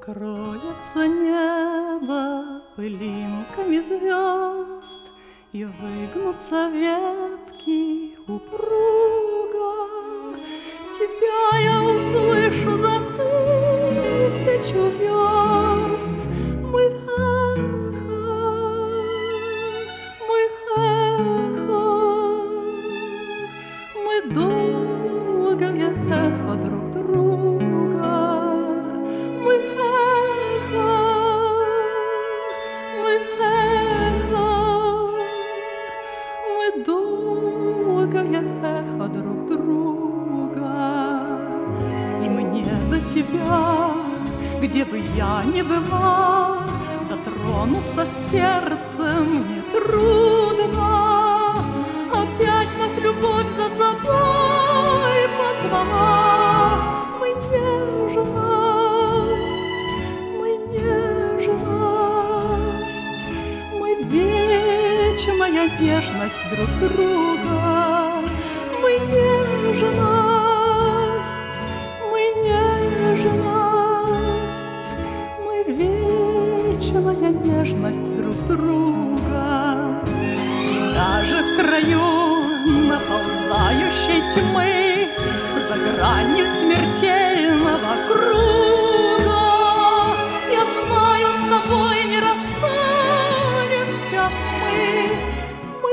Покроется небо пылинками звезд, и выгнутся ветки упруго. Тебя я услышу за 1000 верст. Мы эхо, мы эхо, мы долгое эхо друг друга. Мы эхо, мы эхо, мы долгое эхо друг друга. И мне до тебя, где бы я ни была, дотронуться сердцем нетрудно. Опять нас любовь за собой позвала. Мы нежность, мы нежность, мы вечная нежность друг друга. Мы нежность, мы нежность, мы вечная нежность друг друга. И даже в краю наползающей тьмы, за гранью смертельного круга, я знаю, с тобой не расстанемся мы. Мы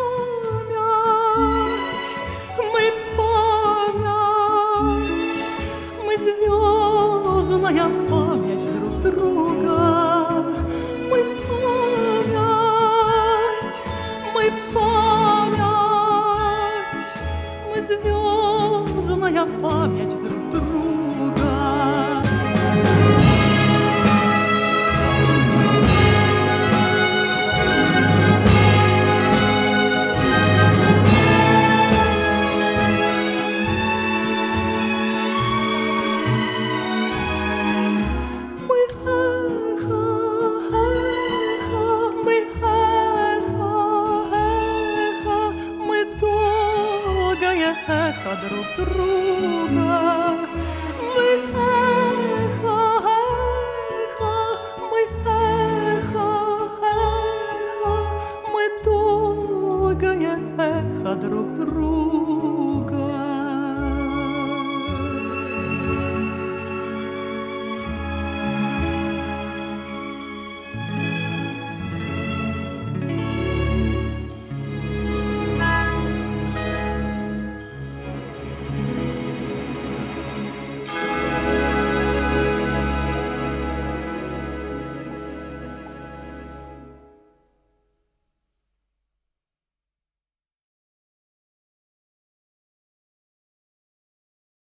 память, мы память, мы звездная память друг друга. Мы память, мы память, мы звездная память друг друга. Мы эхо, эхо, мы эхо, эхо, мы долгое эхо друг друга. Мы эхо, эхо, мы эхо, эхо, мы долгое эхо друг друга.